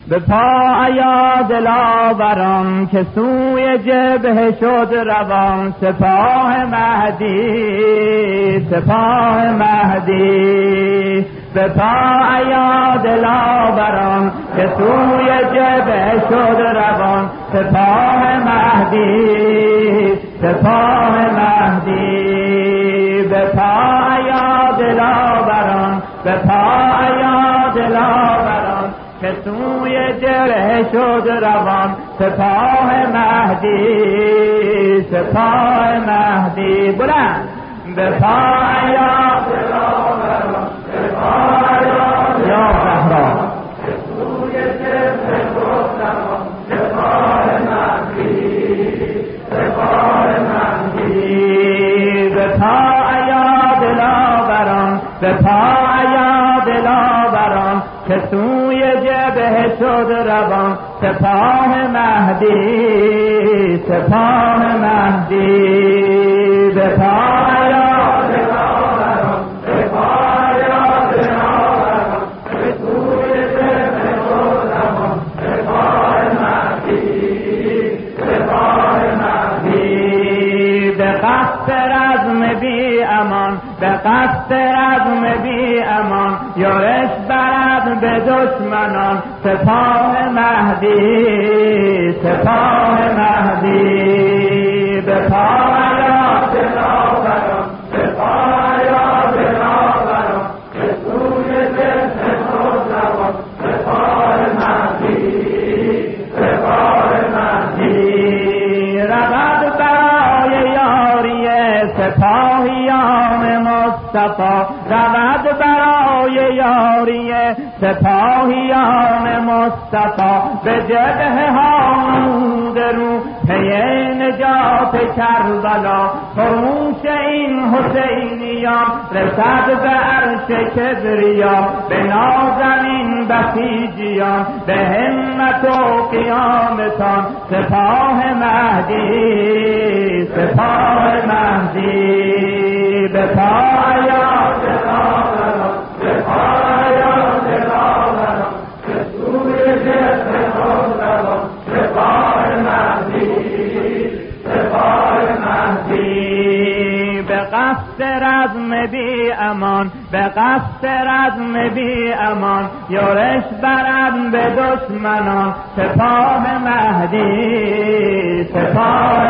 به پا دلاوران که سوی جبهه شد روان، سپاه مهدی سپاه مهدی. به پا دلاوران که سوی جبهه شد روان، سپاه مهدی سپاه مهدی. به پا دلاوران به پا دلاوران که سوی جبهه شد روان، سپاه مهدی سپاه مهدی. بلند به پای دلاوران به پای یا زهرا که سوی جبهه شد روان، سپاه مهدی سپاه مهدی. به پای دلاوران به پای دلاوران که سوی جبهه شد روان، سپاه مهدی سپاه مهدی. به پای دلاوران به پای دلاوران که سوی جبهه شد روان، سپاه مهدی سپاه مهدی. به قصد رزم بی امان به قصد رزم بی امان، یورش برد به دشمنان، سپاه مهدی سپاه مهدی. به پای دلاوران به پای دلاوران که سوی جبهه شد روان، سپاه مهدی سپاه مهدی. رود برای یاری سپاهیان مصطفی، رود برای یاری سپاهیان مصطفی، به جبهه ها نمود رو پی نجات کربلا. خروش این حسینیان رسد به عرش کبریا، به نازنین بسیجیان به همت و قیامتان، سپاه مهدی سپاه مهدی. به پای دلاوران به پای دلاوران که سوی جبهه شد روان، سپاه مهدی سپاه مهدی. به قصد رزم بی امان به قصد رزم بی امان، یورش برد به دشمنان، سپاه مهدی سپاه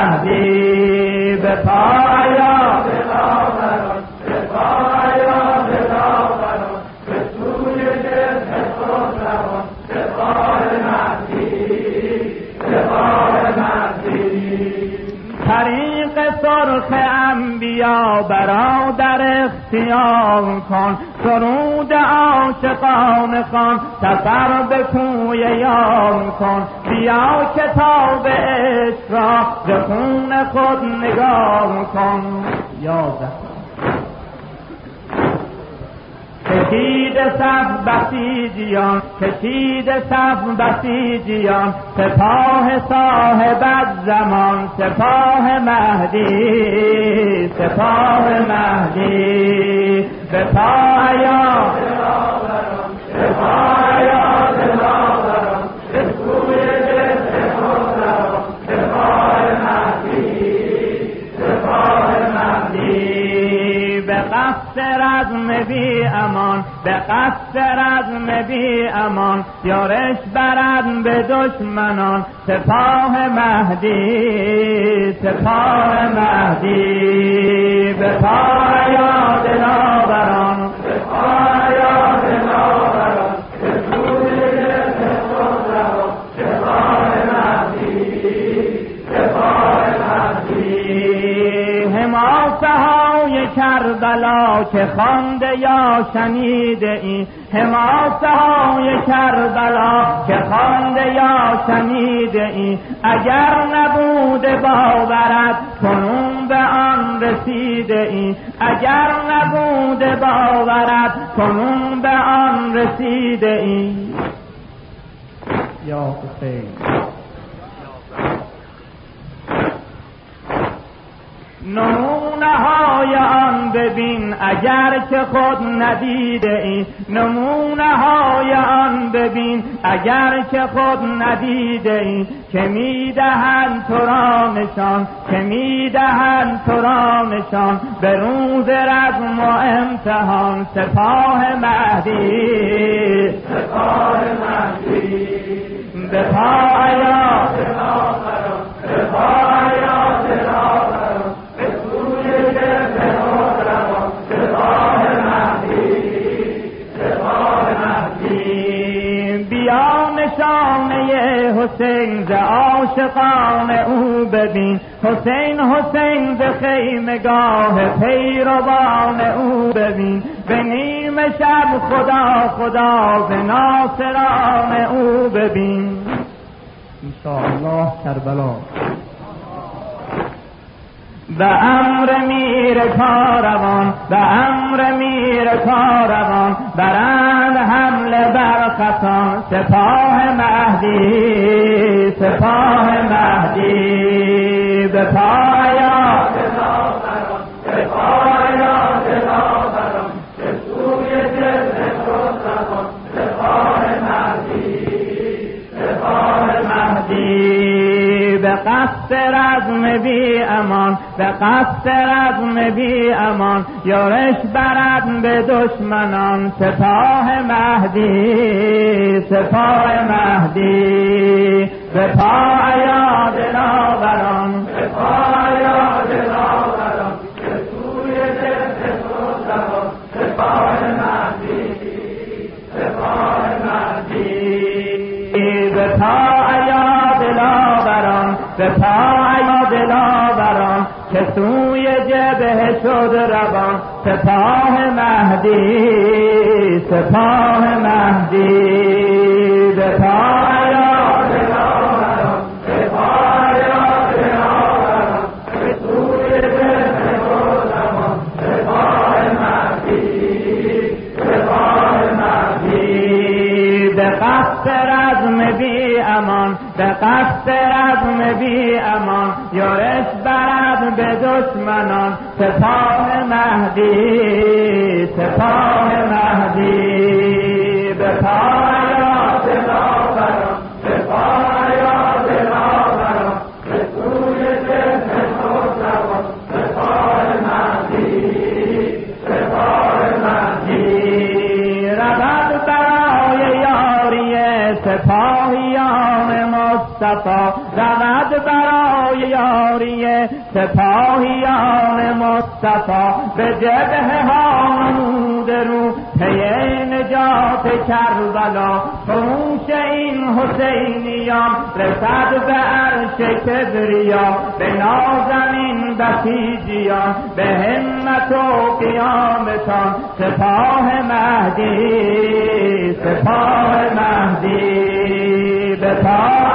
مهدی. به پای دلاوران به پای دلاوران که سوی جبهه شد روان، سپاه مهدی سپاه مهدی. طریق سرخ انبیا برادر اختیار کن، سرود عاشقان خوان، سفر به کوی یار کن. بیا کتاب عشق را ز خون خود نگار کن. یا زهرا کشید صف بسیجیان کشید صف بسیجیان، سپاه صاحب الزمان، سپاه مهدی سپاه مهدی. به پای دلاوران به پای دلاوران که سوی جبهه شد روان، سپاه مهدی سپاه مهدی. به قصد رزم بی امان به قصد رزم بی امان، یارش برد به دشمنان، سپاه مهدی سپاه مهدی. به پای دلاوران به پای دلاوران که سوی جبهه شد روان، سپاه مهدی سپاه مهدی. حماسه های کربلا که خوانده یا شنیده ای، حماسه های کربلا که خوانده یا شنیده ای، اگر نبوده باورت کنون به آن رسیده ای، اگر نبوده باورت کنون به آن رسیده ای. یا حسین نمونه های آن ببین اگر که خود ندیده ای، نمونه های آن ببین اگر که خود ندیده ای، که میدهند تو را نشان، که میدهند تو را نشان، به روز رزم و امتحان. سپاه مهدی، سپاه مهدی، به پایا دلاوران، به پایا دلاوران، به سوی جبهه روان. سپاه مهدی، سپاه مهدی، بیا نشانه حسین ز عاشقان او ببین. حسین حسین ز خیمگاه پیروان او ببین. به نیم شب خدا خدا به ناصران او ببین. انشاءالله کربلا. به امر میر کاروان، به امر میر کاروان، برند حمله بر خسان. سپاه مهدی، سپاه مهدی، به پایا دلاوران، به پایا دلاوران، به سوی جبهه روان. سپاه مهدی، سپاه مهدی، به قصد رزم بی امان، به قصد رزم بی امان، یارش برد به دشمنان. سپاه مهدی، سپاه مهدی، به پایا دلاوران، به پایا دلاوران، به سوی جبهه روان. سپاه مهدی، سپاه مهدی، به پایا دلاوران، به پایا دلاوران، که سوی جبهه شد روان. سپاه مهدی، سپاه مهدی، به پایا دلاوران، به پایا دلاوران، به سوی جبهه روان. سپاه مهدی، سپاه مهدی، به قصد رزم بی امان، به قصد رزم بی امان، یارش برد به دشمنان. سپاه مهدی، سپاه مهدی، به پایا دلاوران، به پایا دلاوران، به سوی جبهه روان. سپاه مهدی، سپاه مهدی، رود برای یاری سپاهیان مصطفی، رود برای یاری سپاهیان مصطفی، به جبهه ها نمود رو پی نجات کربلا. خروش این حسینیان رسد به عرش کبریا، به نازنین بسیجیان، به همت و قیامتان. سپاه مهدی، سپاه مهدی، به پای